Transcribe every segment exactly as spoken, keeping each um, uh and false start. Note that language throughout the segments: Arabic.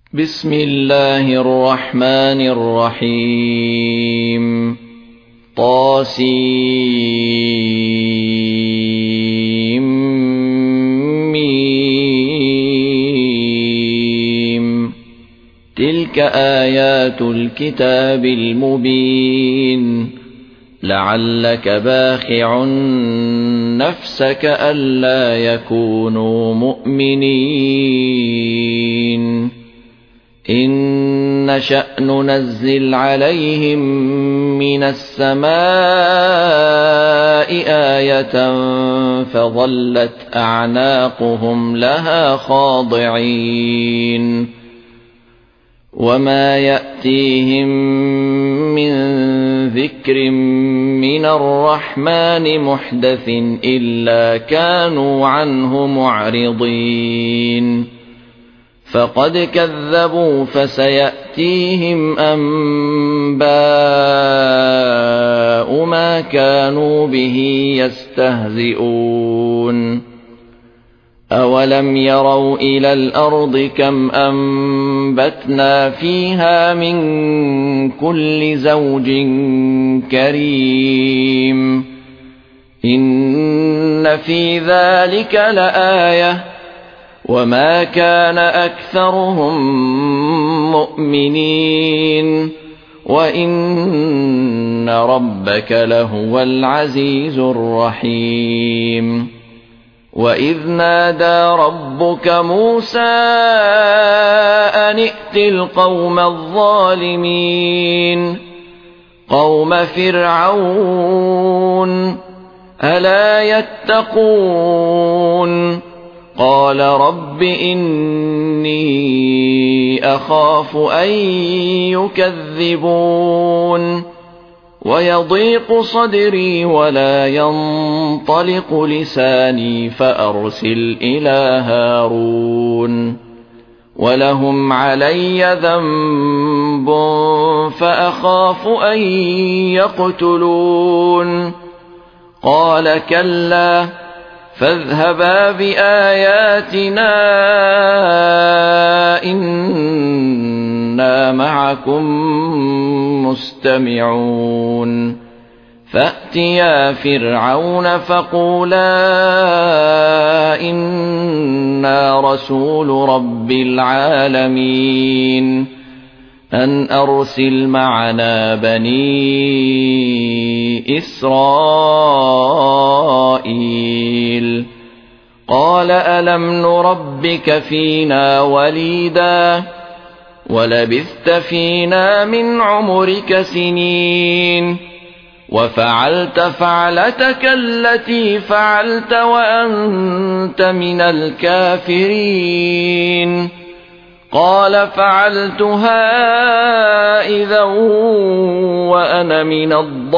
بسم الله الرحمن الرحيم. طاسيم. تلك آيات الكتاب المبين. لعلك باخع نفسك ألا يكونوا مؤمنين. إن نشأ ننزل عليهم من السماء آية فظلت أعناقهم لها خاضعين. وما يأتيهم من ذكر من الرحمن محدث إلا كانوا عنه معرضين. فقد كذبوا فسيأتيهم أنباء ما كانوا به يستهزئون. أولم يروا إلى الأرض كم أنبتنا فيها من كل زوج كريم. إن في ذلك لآية وما كان أكثرهم مؤمنين وإن ربك لهو العزيز الرحيم. وإذ نادى ربك موسى أن ائت القوم الظالمين قوم فرعون ألا يتقون. قال رب إني أخاف أن يكذبون. ويضيق صدري ولا ينطلق لساني فأرسل إلى هارون ولهم علي ذنب فأخاف أن يقتلون. قال كلا فاذهبا بآياتنا إنا معكم مستمعون. فأتيا فرعون فقولا إنا رسول رب العالمين أن أرسل معنا بني إسرائيل. قال ألم نربك فينا وليدا ولبثت فينا من عمرك سنين وفعلت فعلتك التي فعلت وأنت من الكافرين. قال فعلتها إذا وأنا من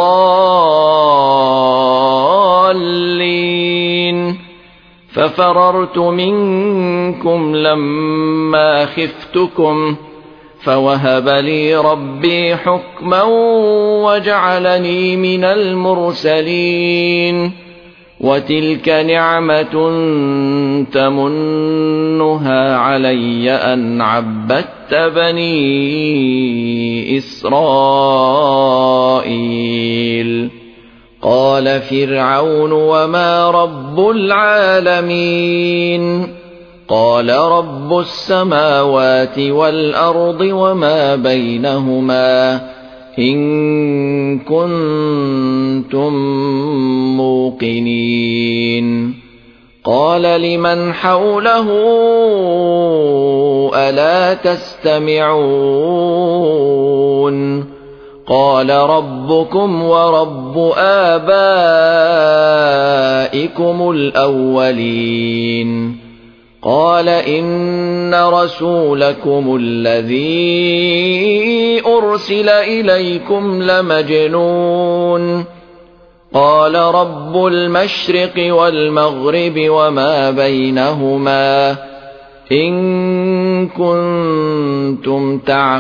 الضالين. ففررت منكم لما خفتكم فوهب لي ربي حكما وجعلني من المرسلين. وتلك نعمة تمنها علي أن عبدت بني إسرائيل. قال فرعون وما رب العالمين. قال رب السماوات والأرض وما بينهما إن كنتم موقنين. قال لمن حوله ألا تستمعون. قال ربكم ورب آبائكم الأولين. قال إن رسولكم الذي أرسل إليكم لمجنون. قال رب المشرق والمغرب وما بينهما إن كنتم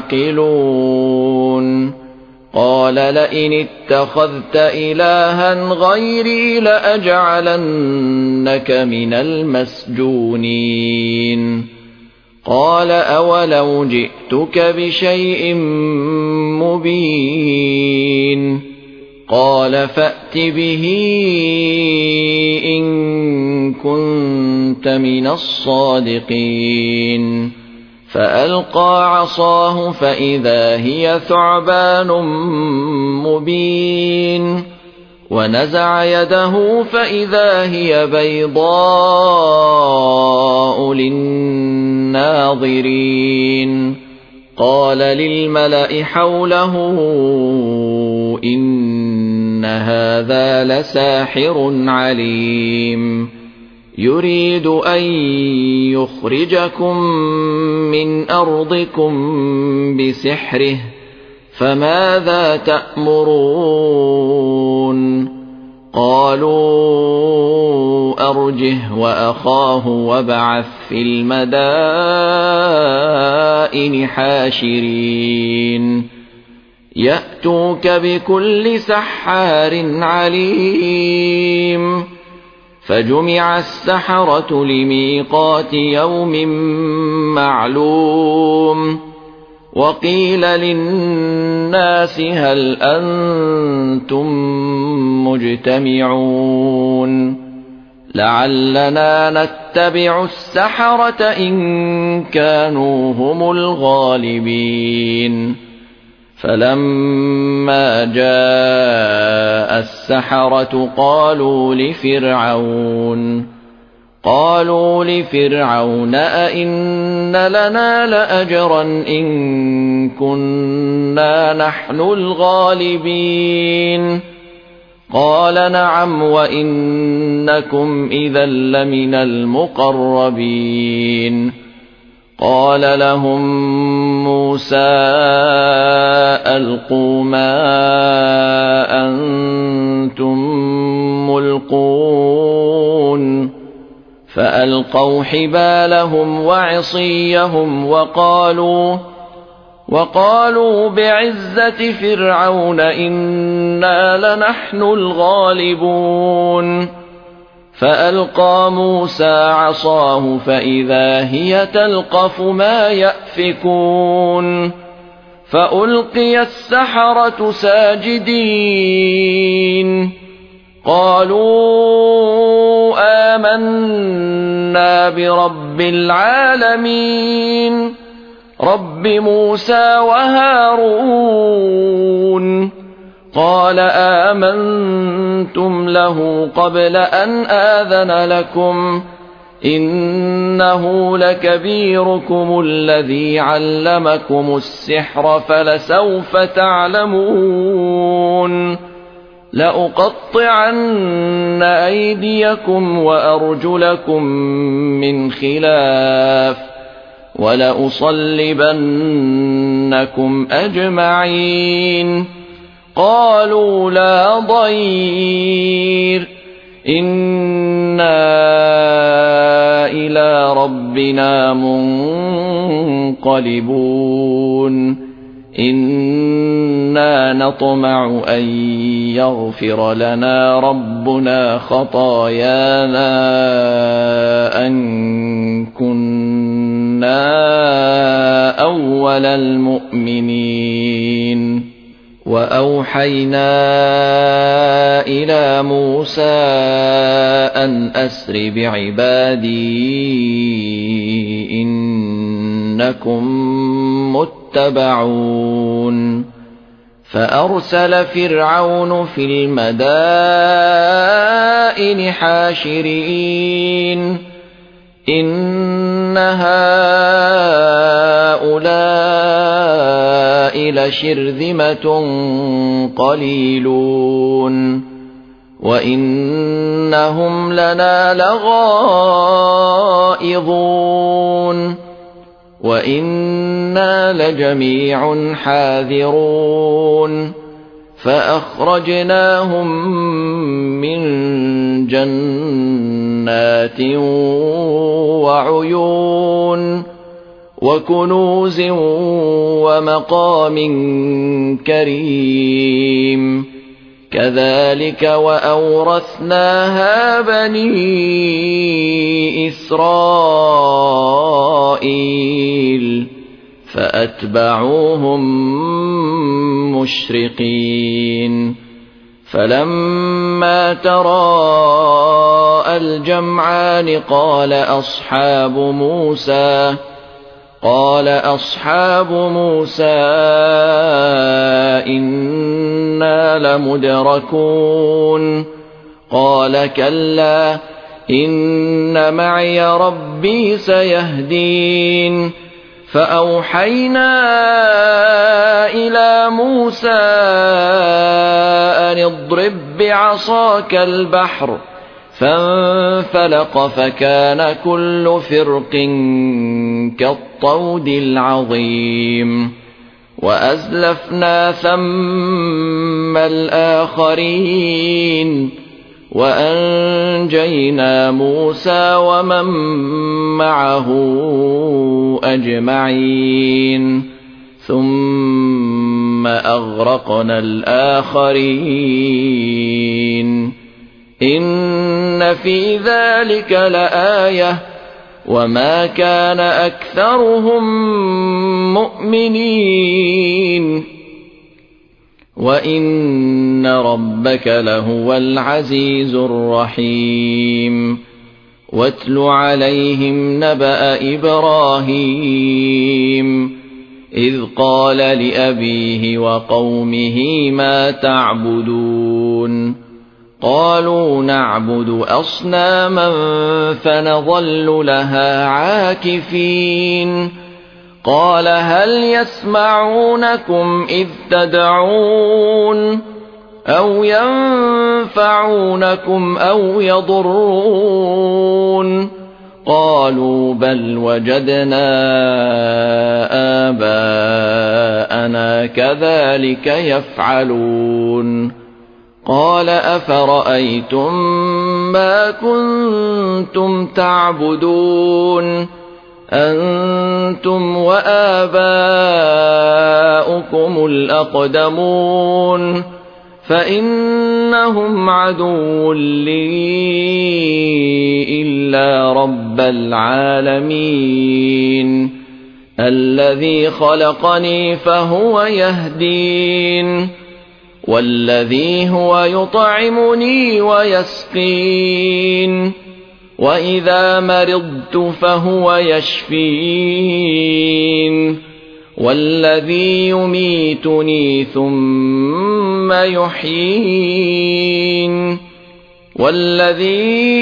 تعقلون. قال لئن اتخذت إلها غيري لأجعلنك من المسجونين. قال أولو جئتك بشيء مبين قال فأت به إن كنت من الصادقين فألقى عصاه فإذا هي ثعبان مبين ونزع يده فإذا هي بيضاء للناظرين قال للملأ حوله إن هذا لساحر عليم يريد أن يخرجكم من أرضكم بسحره فماذا تأمرون قالوا أرجه وأخاه وابعث في المدائن حاشرين يأتوك بكل سحار عليم فجمع السحرة لميقات يوم معلوم وقيل للناس هل أنتم مجتمعون لعلنا نتبع السحرة إن كانوا هم الغالبين فلما جاء السحرة قالوا لفرعون قالوا لفرعون أئن لنا لأجرا إن كنا نحن الغالبين قال نعم وإنكم إذا لمن المقربين قال لهم موسى ألقوا ما أنتم ملقون فألقوا حبالهم وعصيهم وقالوا وقالوا بعزة فرعون إنا لنحن الغالبون فألقى موسى عصاه فإذا هي تلقف ما يأفكون فألقي السحرة ساجدين قالوا آمنا برب العالمين رب موسى وهارون قال آمنتم له قبل أن آذن لكم إنه لكبيركم الذي علمكم السحر فلسوف تعلمون لأقطعن أيديكم وأرجلكم من خلاف ولأصلبنكم أجمعين قالوا لا ضير إنا إلى ربنا منقلبون إنا نطمع أن يغفر لنا ربنا خطايانا أن كنا أول المؤمنين وأوحينا إلى موسى أن أسر بعبادي إنكم متبعون فأرسل فرعون في المدائن حاشرين إن هؤلاء لشرذمة قليلون وإنهم لنا لغائظون وإنا لجميع حاذرون فأخرجناهم من جنات وعيون وكنوز ومقام كريم كذلك وأورثناها بني إسرائيل فأتبعوهم مشرقين فلما تراءى الجمعان قال أصحاب موسى قال أصحاب موسى إنا لمدركون قال كلا إن معي ربي سيهدين فأوحينا إلى موسى أن اضرب بعصاك البحر فانفلق فكان كل فرق كالطود العظيم وأزلفنا ثم الآخرين وأنجينا موسى ومن معه أجمعين ثم أغرقنا الآخرين إن في ذلك لآية وما كان أكثرهم مؤمنين وإن ربك لهو العزيز الرحيم واتل عليهم نبأ إبراهيم إذ قال لأبيه وقومه ما تعبدون قالوا نعبد أصناما فنظل لها عاكفين قال هل يسمعونكم إذ تدعون أو ينفعونكم أو يضرون قالوا بل وجدنا آباءنا كذلك يفعلون قال أفرأيتم ما كنتم تعبدون أنتم وآباؤكم الأقدمون فإنهم عدو لي إلا رب العالمين الذي خلقني فهو يهدين والذي هو يطعمني ويسقين وإذا مرضت فهو يشفين والذي يميتني ثم يحيين والذي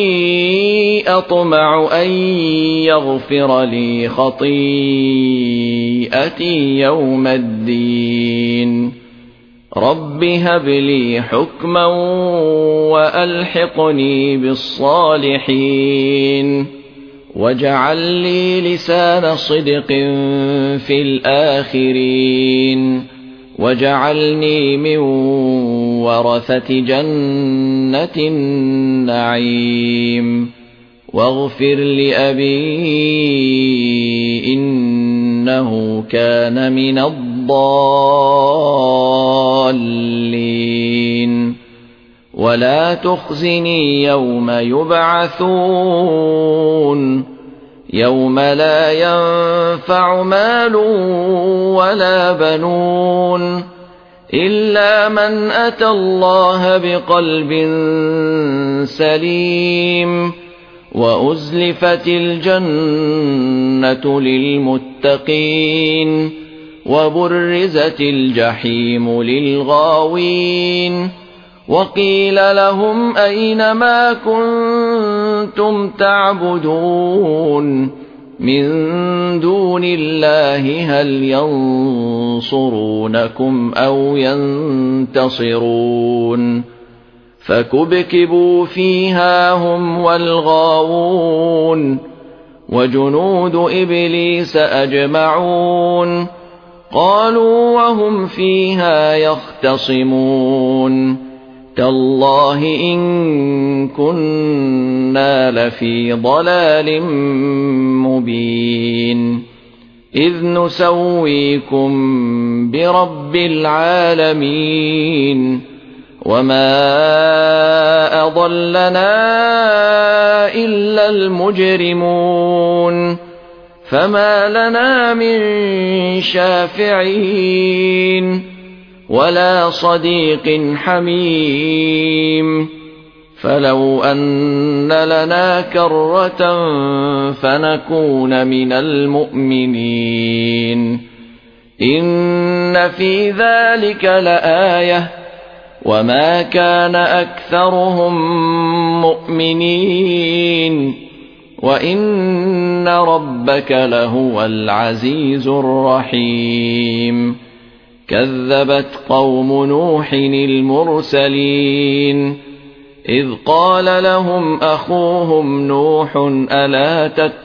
أطمع أن يغفر لي خطيئتي يوم الدين رب هب لي حكما وألحقني بالصالحين واجعل لي لسان صدق في الآخرين واجعلني من ورثة جنة النعيم واغفر لأبي إنه كان من الضالين ولا تخزني يوم يبعثون يوم لا ينفع مال ولا بنون إلا من أتى الله بقلب سليم وأزلفت الجنة للمتقين وبرزت الجحيم للغاوين وقيل لهم أين ما كنتم تعبدون من دون الله هل ينصرونكم أو ينتصرون فكبكبوا فيها هم والغاوون وجنود إبليس أجمعون قالوا وهم فيها يختصمون تالله إن كنا لفي ضلال مبين إذ نسويكم برب العالمين وما أضلنا إلا المجرمون فما لنا من شافعين ولا صديق حميم فلو أن لنا كرة فنكون من المؤمنين إن في ذلك لآية وما كان أكثرهم مؤمنين وإن ربك لهو العزيز الرحيم كذبت قوم نوح المرسلين إذ قال لهم أخوهم نوح ألا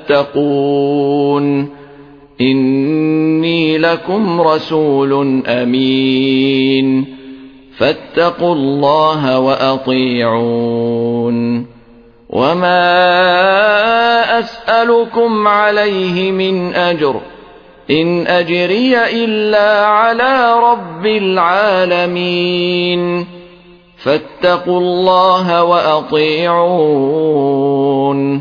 تتقون إني لكم رسول أمين فاتقوا الله وأطيعون وما أسألكم عليه من أجر إن أجري إلا على رب العالمين فاتقوا الله وأطيعون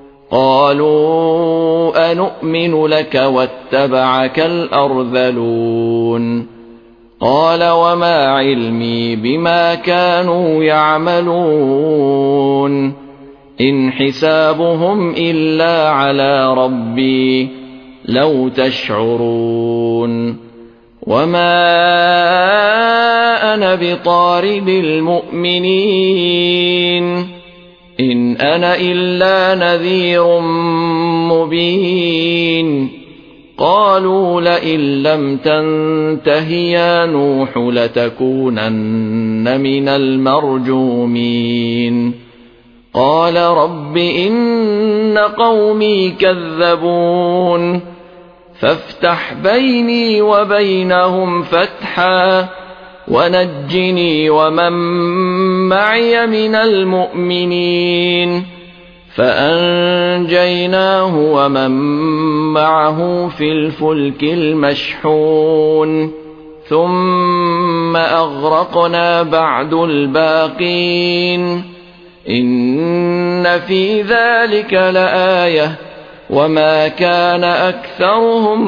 قالوا أنؤمن لك واتبعك الأرذلون قال وما علمي بما كانوا يعملون إن حسابهم إلا على ربي لو تشعرون وما أنا بطارد المؤمنين إن أنا إلا نذير مبين قالوا لئن لم تنته يا نوح لتكونن من المرجومين قال رب إن قومي كذبون فافتح بيني وبينهم فتحا ونجني ومن معي من المؤمنين فأنجيناه ومن معه في الفلك المشحون ثم أغرقنا بعد الباقين إن في ذلك لآية وما كان أكثرهم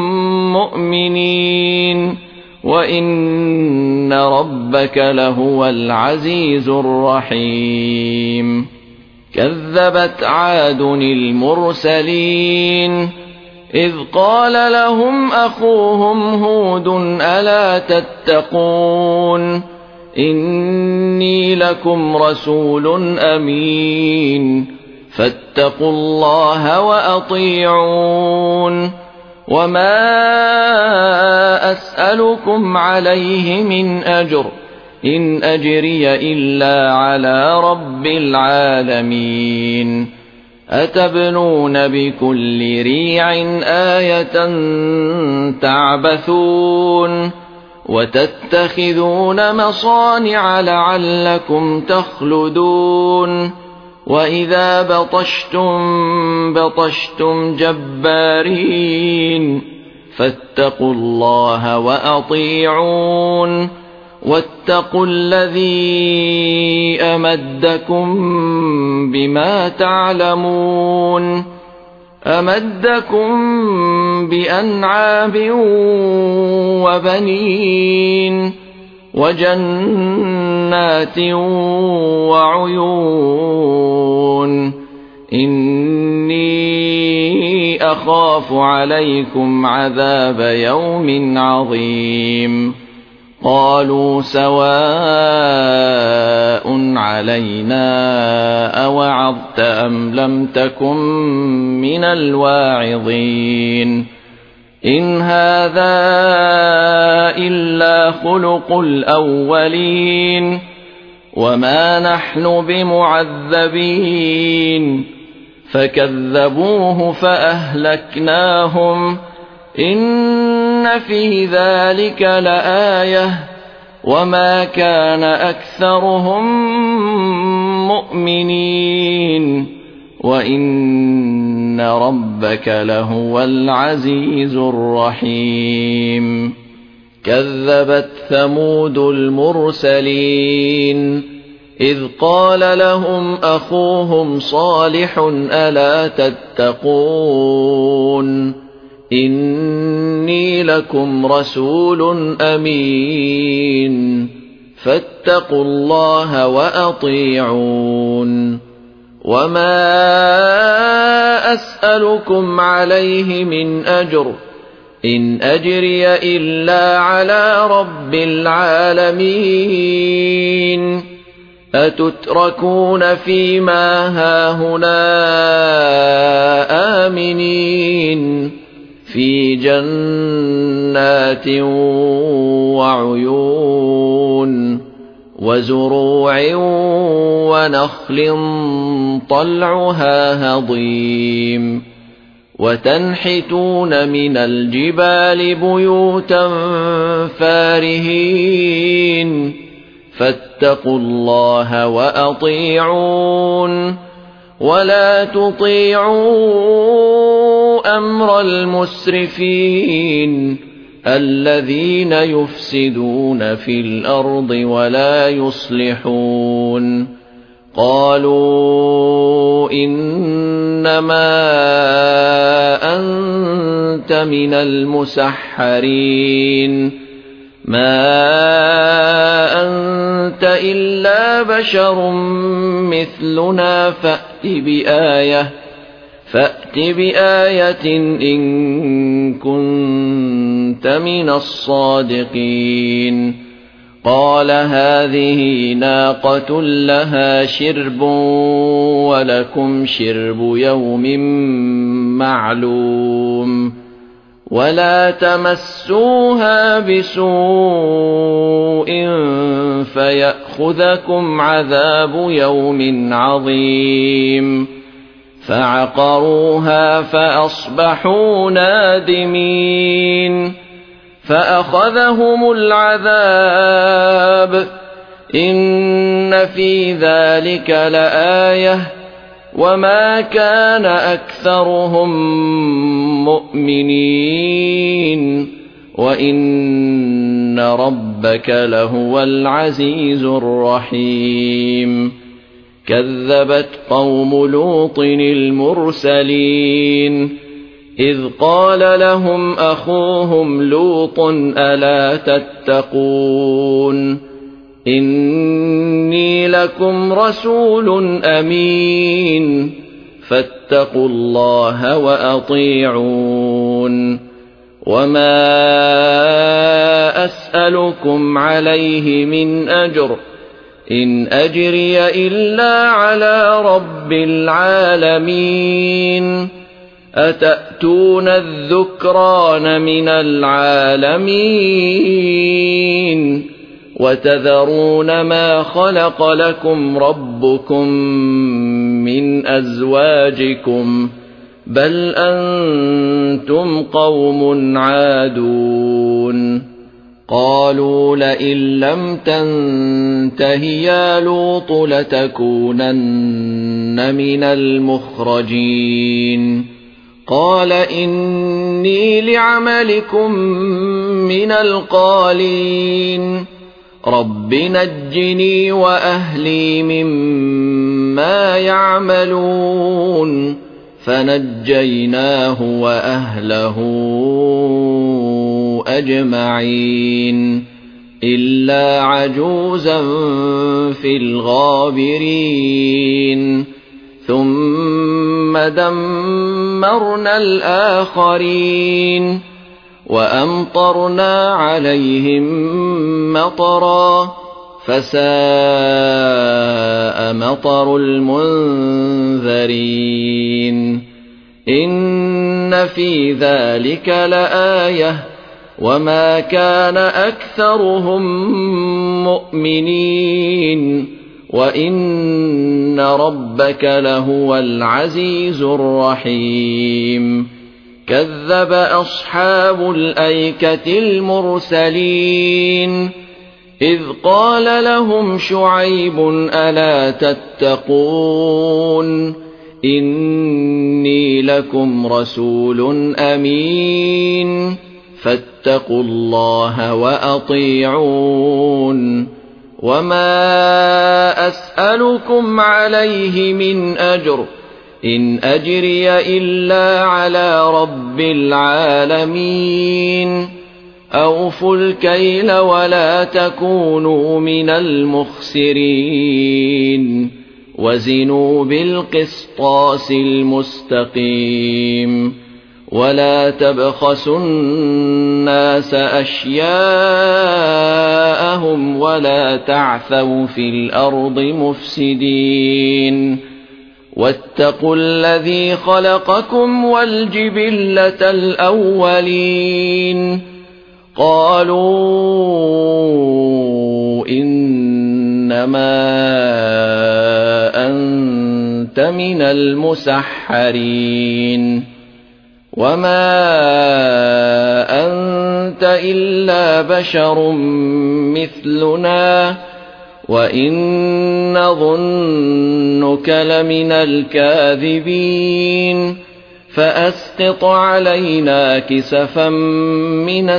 مؤمنين وإن ربك لهو العزيز الرحيم كذبت عاد المرسلين إذ قال لهم أخوهم هود ألا تتقون إني لكم رسول أمين فاتقوا الله وأطيعون وما أسألكم عليه من أجر إن أجري إلا على رب العالمين أتبنون بكل ريع آية تعبثون وتتخذون مصانع لعلكم تخلدون وإذا بطشتم بطشتم جبارين فاتقوا الله وأطيعون واتقوا الذي أمدكم بما تعلمون أمدكم بأنعام وبنين وجنات وعيون إني أخاف عليكم عذاب يوم عظيم قالوا سواء علينا أوعظت أم لم تكن من الواعظين إن هذا إلا خلق الأولين وما نحن بمعذبين فكذبوه فأهلكناهم إن في ذلك لآية وما كان أكثرهم مؤمنين وإن ربك لهو العزيز الرحيم كذبت ثمود المرسلين إذ قال لهم أخوهم صالح ألا تتقون إني لكم رسول أمين فاتقوا الله وأطيعون وما أسألكم عليه من أجر إن أجري إلا على رب العالمين أتتركون فيما هاهنا آمنين في جنات وعيون وزروع ونخل طلعها هضيم وتنحتون من الجبال بيوتا فارهين فاتقوا الله وأطيعون ولا تطيعوا أمر المسرفين الذين يفسدون في الأرض ولا يصلحون قالوا إنما أنت من المسحرين ما أنت إلا بشر مثلنا فأت بآية فأت بآية إن كنت من الصادقين قال هذه ناقة لها شرب ولكم شرب يوم معلوم ولا تمسوها بسوء فيأخذكم عذاب يوم عظيم فعقروها فأصبحوا نادمين فأخذهم العذاب إن في ذلك لآية وما كان أكثرهم مؤمنين وإن ربك لهو العزيز الرحيم كذبت قوم لوط المرسلين إذ قال لهم أخوهم لوط ألا تتقون إني لكم رسول أمين فاتقوا الله وأطيعون وما أسألكم عليه من أجر إن أجري إلا على رب العالمين أتأتون الذكران من العالمين وتذرون ما خلق لكم ربكم من أزواجكم بل أنتم قوم عادون قالوا لئن لم تنته يا لوط لتكونن من المخرجين قال إني لعملكم من القالين رب نجني وأهلي مما يعملون فنجيناه وأهله أجمعين إلا عجوزا في الغابرين ثم دمرنا الآخرين وأمطرنا عليهم مطرا فساء مطر المنذرين إن في ذلك لآية وما كان أكثرهم مؤمنين وإن ربك لهو العزيز الرحيم كذب أصحاب الأيكة المرسلين إذ قال لهم شعيب ألا تتقون إني لكم رسول أمين فاتقوا الله وأطيعون وما أسألكم عليه من أجر إن أجري إلا على رب العالمين أوفوا الكيل ولا تكونوا من المخسرين وزنوا بالقسطاس المستقيم ولا تبخسوا الناس أشياءهم ولا تعثوا في الأرض مفسدين واتقوا الذي خلقكم والجبلة الأولين قالوا إنما أنت من المسحرين وما أنت إلا بشر مثلنا وإن نظنك لمن الكاذبين فأسقط علينا كسفا من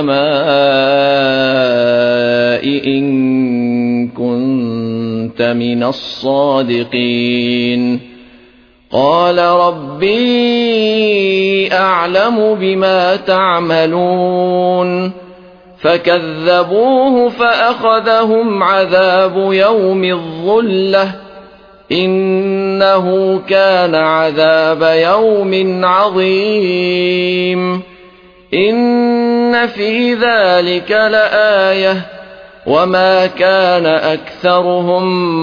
السماء إن كنت من الصادقين قال ربي أعلم بما تعملون فكذبوه فأخذهم عذاب يوم الظلة إنه كان عذاب يوم عظيم إن في ذلك لآية وما كان أكثرهم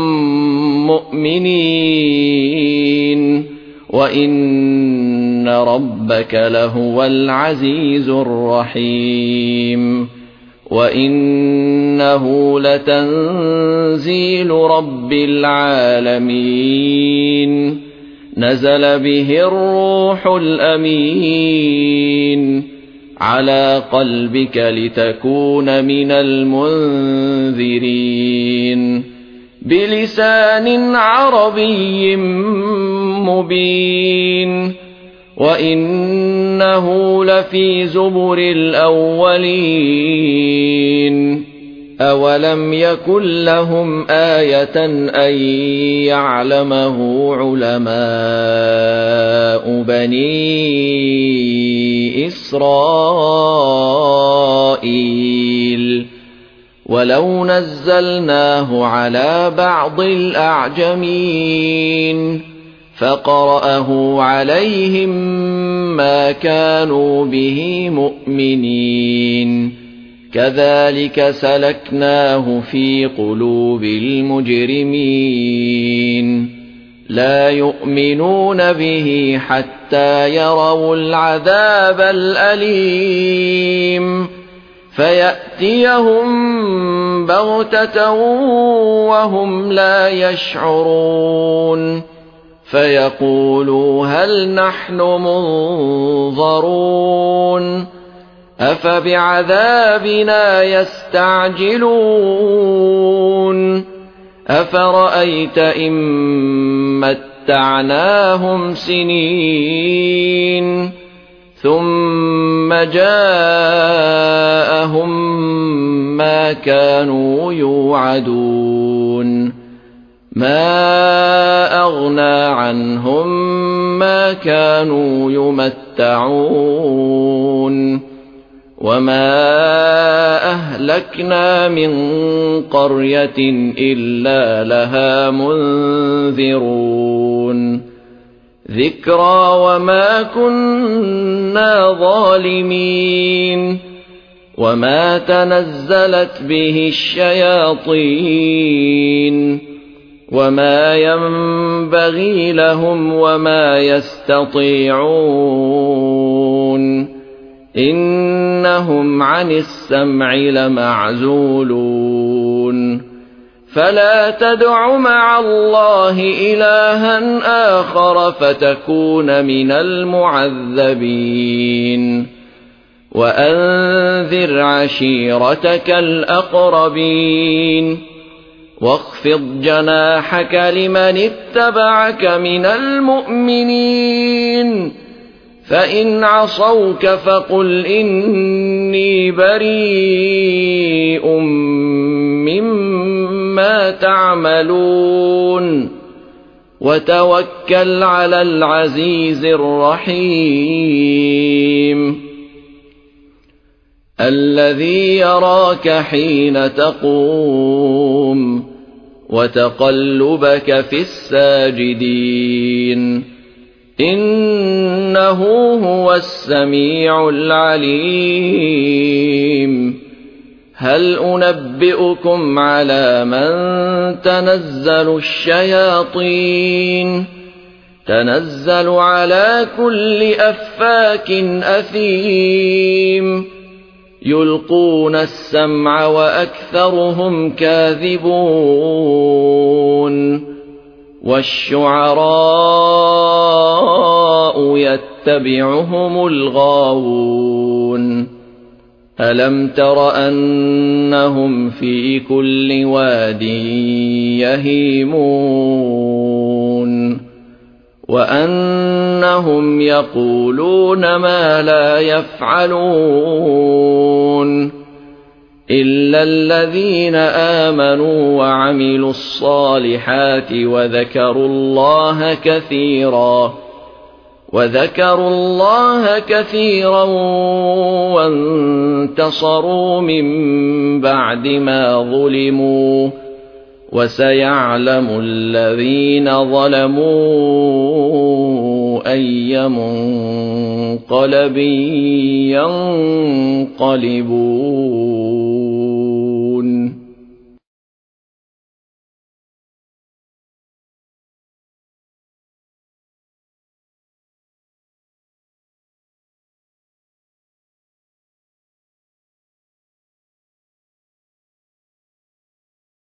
مؤمنين وإن ربك لهو العزيز الرحيم وإنه لتنزيل رب العالمين نزل به الروح الأمين على قلبك لتكون من المنذرين بلسان عربي مبين وإنه لفي زبر الأولين أولم يكن لهم آية أن يعلمه علماء بني إسرائيل ولو نزلناه على بعض الأعجمين فقرأه عليهم ما كانوا به مؤمنين كذلك سلكناه في قلوب المجرمين لا يؤمنون به حتى يروا العذاب الأليم فيأتيهم بغتة وهم لا يشعرون فيقولوا هل نحن منظرون أفبعذابنا يستعجلون أفرأيت إن متعناهم سنين ثم جاءهم ما كانوا يوعدون ما أغنى عنهم ما كانوا يمتعون وما أهلكنا من قرية إلا لها منذرون ذكرى وما كنا ظالمين وما تنزلت به الشياطين وما ينبغي لهم وما يستطيعون إنهم عن السمع لمعزولون فلا تدع مع الله إلها آخر فتكون من المعذبين وأنذر عشيرتك الأقربين واخفض جناحك لمن اتبعك من المؤمنين فإن عصوك فقل إني بريء مما تعملون وتوكل على العزيز الرحيم الذي يراك حين تقوم وتقلبك في الساجدين إنه هو السميع العليم هل أنبئكم على من تنزل الشياطين تنزل على كل أفاك أثيم يلقون السمع وأكثرهم كاذبون والشعراء يتبعهم الغاوون ألم تر أنهم في كل واد يهيمون وأنهم يقولون ما لا يفعلون إلا الذين آمنوا وعملوا الصالحات وذكروا الله كثيرا وذكروا الله كثيرا وانتصروا من بعد ما ظلموا وسيعلم الذين ظلموا أي منقلب ينقلبون